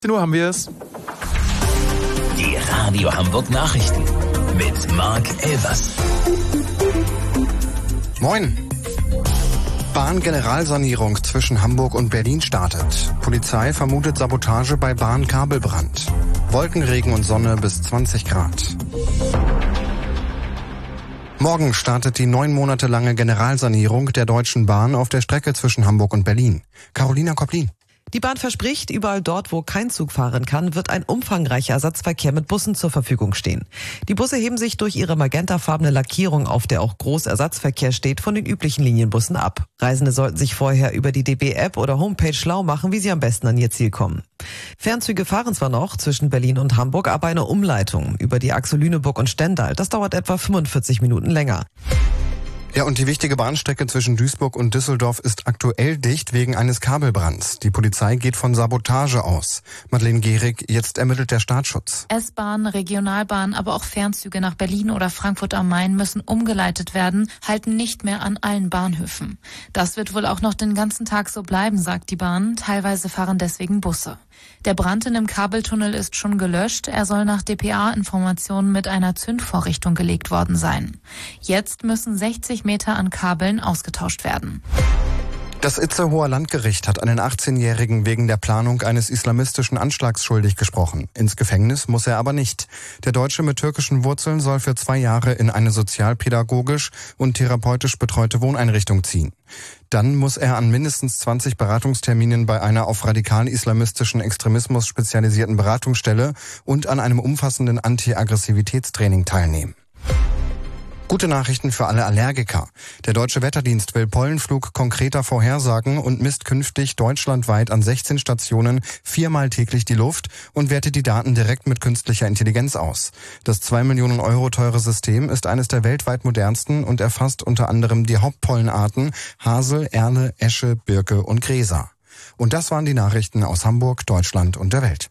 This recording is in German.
Nur haben wir es. Die Radio Hamburg Nachrichten mit Marc Elvers. Moin. Bahn-Generalsanierung zwischen Hamburg und Berlin startet. Polizei vermutet Sabotage bei Bahnkabelbrand. Wolkenregen und Sonne bis 20 Grad. Morgen startet die 9 Monate lange Generalsanierung der Deutschen Bahn auf der Strecke zwischen Hamburg und Berlin. Carolina Kopplin. Die Bahn verspricht, überall dort, wo kein Zug fahren kann, wird ein umfangreicher Ersatzverkehr mit Bussen zur Verfügung stehen. Die Busse heben sich durch ihre magentafarbene Lackierung, auf der auch Großersatzverkehr steht, von den üblichen Linienbussen ab. Reisende sollten sich vorher über die DB-App oder Homepage schlau machen, wie sie am besten an ihr Ziel kommen. Fernzüge fahren zwar noch zwischen Berlin und Hamburg, aber eine Umleitung über die Achse Lüneburg und Stendal, das dauert etwa 45 Minuten länger. Ja, und die wichtige Bahnstrecke zwischen Duisburg und Düsseldorf ist aktuell dicht wegen eines Kabelbrands. Die Polizei geht von Sabotage aus. Madeleine Gehrig, jetzt ermittelt der Staatsschutz. S-Bahn, Regionalbahn, aber auch Fernzüge nach Berlin oder Frankfurt am Main müssen umgeleitet werden, halten nicht mehr an allen Bahnhöfen. Das wird wohl auch noch den ganzen Tag so bleiben, sagt die Bahn. Teilweise fahren deswegen Busse. Der Brand in dem Kabeltunnel ist schon gelöscht. Er soll nach dpa-Informationen mit einer Zündvorrichtung gelegt worden sein. Jetzt müssen 60 Meter an Kabeln ausgetauscht werden. Das Itzehoer Landgericht hat einen 18-Jährigen wegen der Planung eines islamistischen Anschlags schuldig gesprochen. Ins Gefängnis muss er aber nicht. Der Deutsche mit türkischen Wurzeln soll für 2 Jahre in eine sozialpädagogisch und therapeutisch betreute Wohneinrichtung ziehen. Dann muss er an mindestens 20 Beratungsterminen bei einer auf radikalen islamistischen Extremismus spezialisierten Beratungsstelle und an einem umfassenden Anti-Aggressivitätstraining teilnehmen. Gute Nachrichten für alle Allergiker. Der Deutsche Wetterdienst will Pollenflug konkreter vorhersagen und misst künftig deutschlandweit an 16 Stationen 4-mal täglich die Luft und wertet die Daten direkt mit künstlicher Intelligenz aus. Das 2 Millionen Euro teure System ist eines der weltweit modernsten und erfasst unter anderem die Hauptpollenarten Hasel, Erle, Esche, Birke und Gräser. Und das waren die Nachrichten aus Hamburg, Deutschland und der Welt.